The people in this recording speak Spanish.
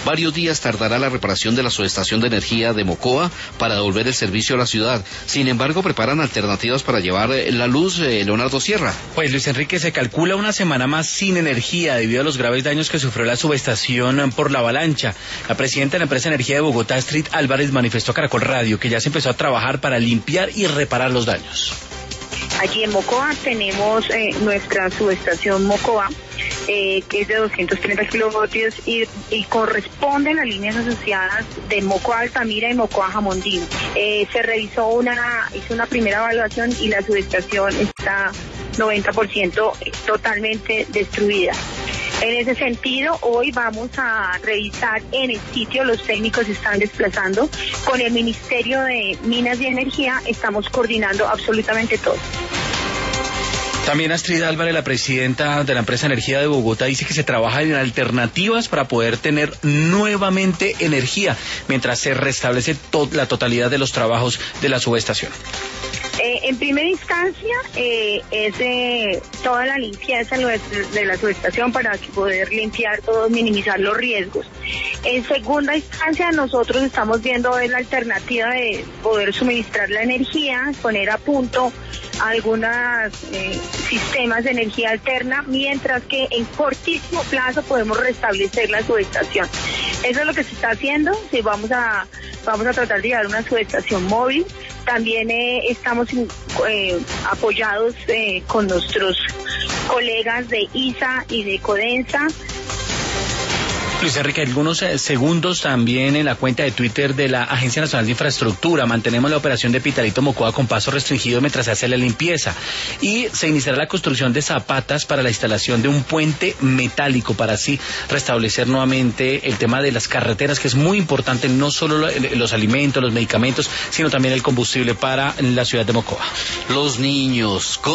Varios días tardará la reparación de la subestación de energía de Mocoa para devolver el servicio a la ciudad. Sin embargo, preparan alternativas para llevar la luz, Leonardo Sierra. Pues Luis Enrique, se calcula una semana más sin energía debido a los graves daños que sufrió la subestación por la avalancha. La presidenta de la empresa de energía de Bogotá, Astrid Álvarez, manifestó a Caracol Radio que ya se empezó a trabajar para limpiar y reparar los daños. Allí en Mocoa tenemos nuestra subestación Mocoa, que es de 230 kilovoltios y corresponden a líneas asociadas de Mocoa Altamira y Mocoa Jamondino. Se realizó hizo una primera evaluación y la subestación está 90% totalmente destruida. En ese sentido, hoy vamos a revisar en el sitio, los técnicos se están desplazando, con el Ministerio de Minas y Energía estamos coordinando absolutamente todo. También Astrid Álvarez, la presidenta de la empresa Energía de Bogotá, dice que se trabaja en alternativas para poder tener nuevamente energía, mientras se restablece la totalidad de los trabajos de la subestación. En primera instancia es toda la limpieza de la subestación para poder limpiar todo, minimizar los riesgos. En segunda instancia nosotros estamos viendo la alternativa de poder suministrar la energía, poner a punto algunos sistemas de energía alterna, mientras que en cortísimo plazo podemos restablecer la subestación. Eso es lo que se está haciendo. Sí, vamos a tratar de llevar una subestación móvil. También estamos apoyados con nuestros colegas de ISA y de Codensa. Luis Enrique, algunos segundos también en la cuenta de Twitter de la Agencia Nacional de Infraestructura. Mantenemos la operación de Pitalito Mocoa con paso restringido mientras se hace la limpieza. Y se iniciará la construcción de zapatas para la instalación de un puente metálico para así restablecer nuevamente el tema de las carreteras, que es muy importante, no solo los alimentos, los medicamentos, sino también el combustible para la ciudad de Mocoa. Los niños